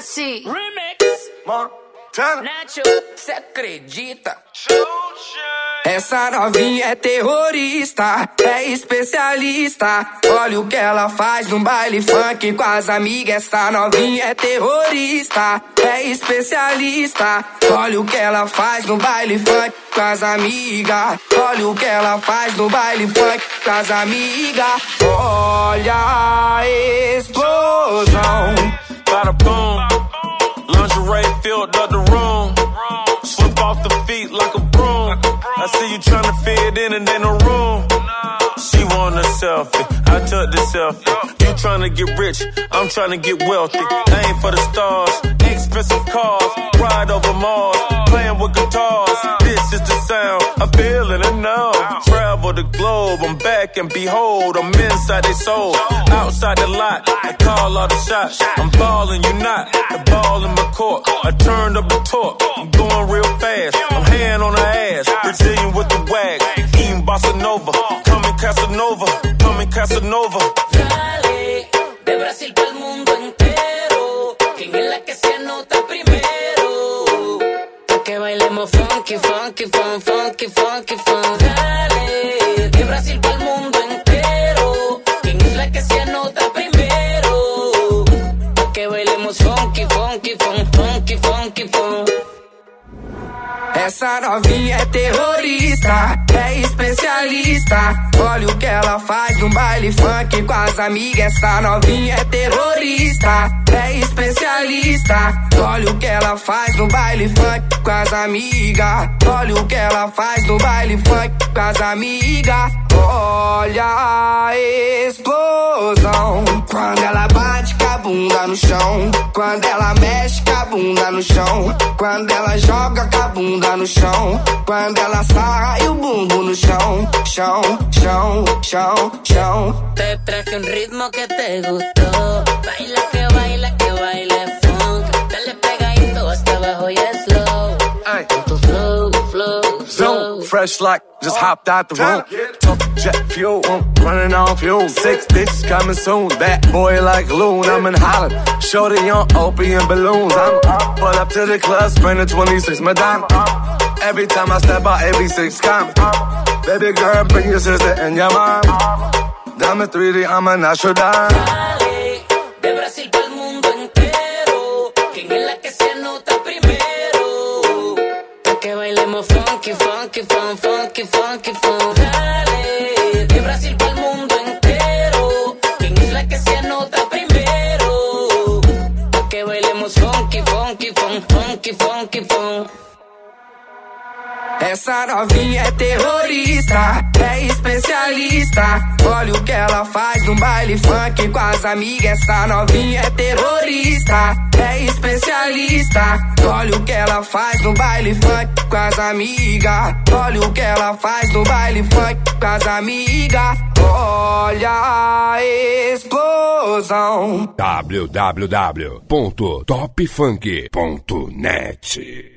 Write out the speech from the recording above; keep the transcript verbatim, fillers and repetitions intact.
Cassie Remix Montana Nacho, cê acredita? Essa novinha é terrorista, é especialista. Olha o que ela faz no baile funk com as amigas. Essa novinha é terrorista, é especialista. Olha o que ela faz no baile funk com as amigas. Olha o que ela faz no baile funk com as amigas. Olha a explosão. Bada boom, lingerie filled up the room. Slip off the feet like a broom. I see you tryna fit in and ain't no room. She want a selfie, I took the selfie. You tryna get rich, I'm tryna get wealthy. Aim for the stars, expensive cars. Ride over Mars, playing with guitars. This is the sound, I'm feeling it now. Travel the globe, I'm back and behold, I'm inside they soul. Outside the lot, I call all the shots. I'm ballin', you not, the ball in my court. I turned up the torque, I'm going real fast. I'm hand on her ass, Brazilian with the wag. Eating bossa nova, coming Casanova, coming Casanova. Dale, de Brasil pa'l mundo entero. ¿Quién es la que se anota primero? Pa' que bailemos funky, funky, fun, funky, funky, fun. Dale, de Brasil pa'l mundo entero. ¿Quién es la que se anota primero? Pa' que bailemos funky, funky, fun, funky, funky, fun. Essa novinha é terrorista, é especialista. Olha o que ela faz no baile funk com as amigas. Essa novinha é terrorista, é especialista. Olha o que ela faz no baile funk com as amigas. Olha o que ela faz no baile funk com as amigas. Olha a explosão. Quando ela bate com a bunda no chão, quando ela mexe com a bunda no chão, quando ela joga com a bunda no chão, quando ela sarra e o bumbum no chão, chão, chão, chão, chão. Te traje un ritmo que te gustó. Baila que baila que baile funk. Dale pegadito hasta abajo y es slow. Ay. Con tu flow, flow, flow. Zone, fresh like just hopped out the room. Top jet fuel, I'm running on fuel. Six bitches coming soon. That boy like loon, I'm in Holland. Shorty on opium balloons. I'm up, pull up to the club, spend a twenty-six Madonna. Every time I step out, eighty-six coming. Baby girl, bring your sister and your mom. Dame three D, I'm a Nostradamus. Dale, de Brasil pa'l mundo entero. ¿Quién es la que se anota primero? Pa' que bailemos funky, funky, fun, funky, funky, fun. Dale, de Brasil pa'l mundo entero. ¿Quién es la que se anota primero? Pa' que bailemos funky, funky, fun, funky, funky, fun. Essa novinha é terrorista, é especialista. Olha o que ela faz no baile funk com as amigas. Essa novinha é terrorista, é especialista. Olha o que ela faz no baile funk com as amigas. Olha o que ela faz no baile funk com as amigas. Olha a explosão. w w w ponto top funk ponto net